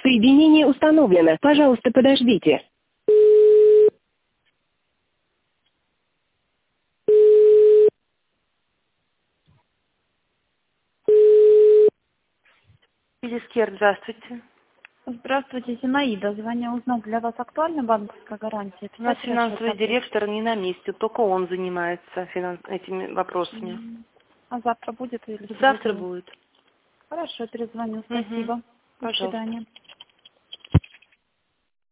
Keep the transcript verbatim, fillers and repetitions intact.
Соединение установлено. Пожалуйста, подождите. Елискер, здравствуйте. Здравствуйте, Зинаида. Звоню узнать, для вас актуальна банковская гарантия? У нас пятьдесят лет финансовый хотят. директор не на месте, только он занимается финанс... этими вопросами. А завтра будет или Завтра сегодня? будет. Хорошо, перезвоню. Угу. Спасибо. До Пожалуйста. свидания.